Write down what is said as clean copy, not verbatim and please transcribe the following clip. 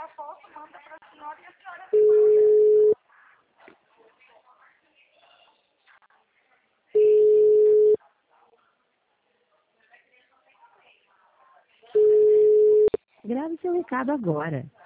a foto, manda para a senhora e a senhora me manda. Grave seu recado agora.